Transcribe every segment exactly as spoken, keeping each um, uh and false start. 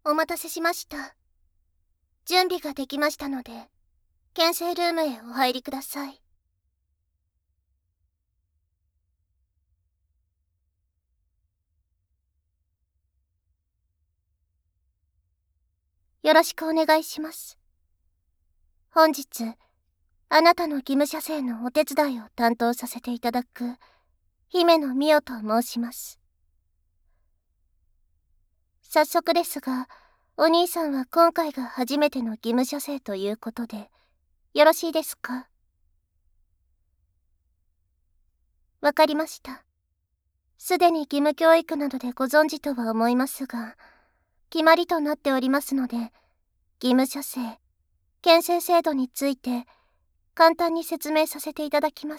お待たせしました。準備ができましたので、検整ルームへお入りください。よろしくお願いします。本日、あなたの義務射精のお手伝いを担当させていただく、姫野美代と申します。早速ですが、お兄さんは今回が初めての義務射精ということで、よろしいですか？わかりました。すでに義務教育などでご存知とは思いますが、決まりとなっておりますので、義務射精、検整制度について簡単に説明させていただきます。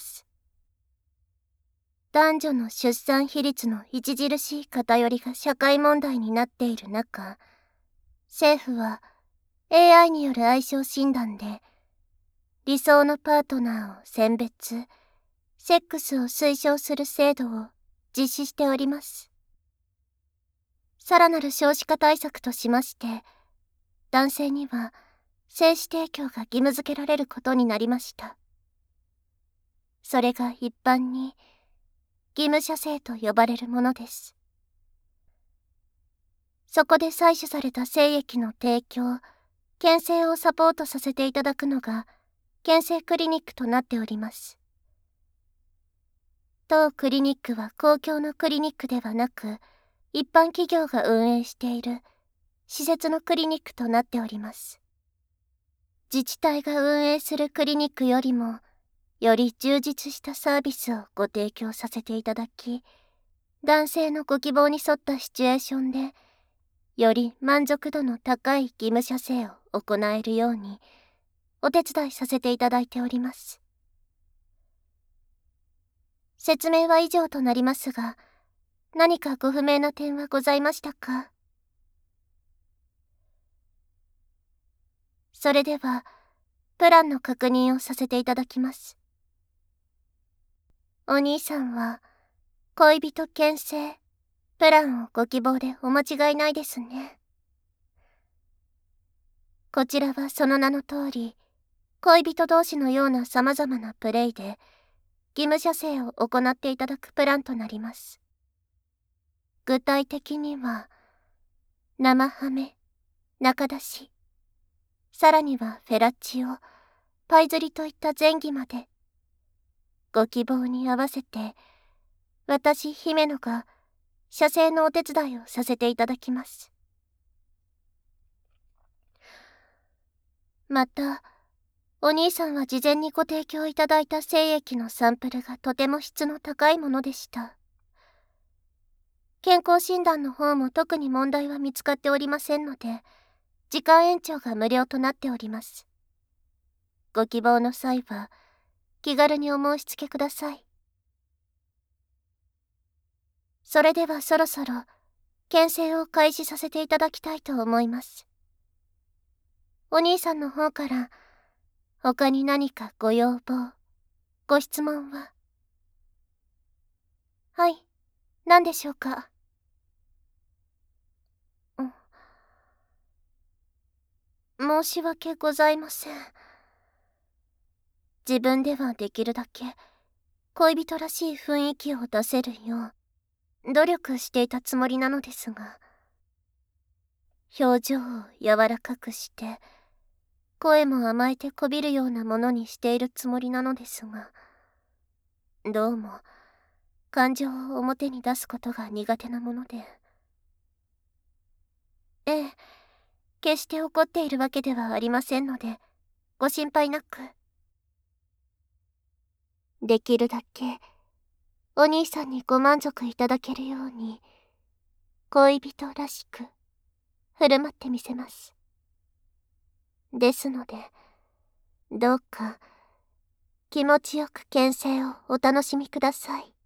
男女の出産比率の著しい偏りが社会問題になっている中、政府は エーアイ による相性診断で理想のパートナーを選別、セックスを推奨する制度を実施しております。さらなる少子化対策としまして、男性には精子提供が義務付けられることになりました。それが一般に義務射精と呼ばれるものです。そこで採取された精液の提供、検整をサポートさせていただくのが検整クリニックとなっております。当クリニックは公共のクリニックではなく、一般企業が運営している施設のクリニックとなっております。自治体が運営するクリニックよりも、より充実したサービスをご提供させていただき、男性のご希望に沿ったシチュエーションで、より満足度の高い義務射精を行えるように、お手伝いさせていただいております。説明は以上となりますが、何かご不明な点はございましたか？それでは、プランの確認をさせていただきます。お兄さんは、恋人検整、プランをご希望でお間違いないですね。こちらはその名の通り、恋人同士のような様々なプレイで、義務射精を行っていただくプランとなります。具体的には、生ハメ、中出し、さらにはフェラチオ、パイ釣りといった前戯まで、ご希望に合わせて、私、姫野が、射精のお手伝いをさせていただきます。また、お兄さんは事前にご提供いただいた精液のサンプルがとても質の高いものでした。健康診断の方も特に問題は見つかっておりませんので、時間延長が無料となっております。ご希望の際は、気軽にお申し付けください。それではそろそろ、検整を開始させていただきたいと思います。お兄さんの方から、他に何かご要望、ご質問は？はい、何でしょうか？申し訳ございません。自分ではできるだけ恋人らしい雰囲気を出せるよう努力していたつもりなのですが、表情を柔らかくして声も甘えてこびるようなものにしているつもりなのですが、どうも感情を表に出すことが苦手なもので。ええ、決して怒っているわけではありませんので、ご心配なく。できるだけお兄さんにご満足いただけるように、恋人らしく振る舞ってみせます。ですので、どうか気持ちよく検整をお楽しみください。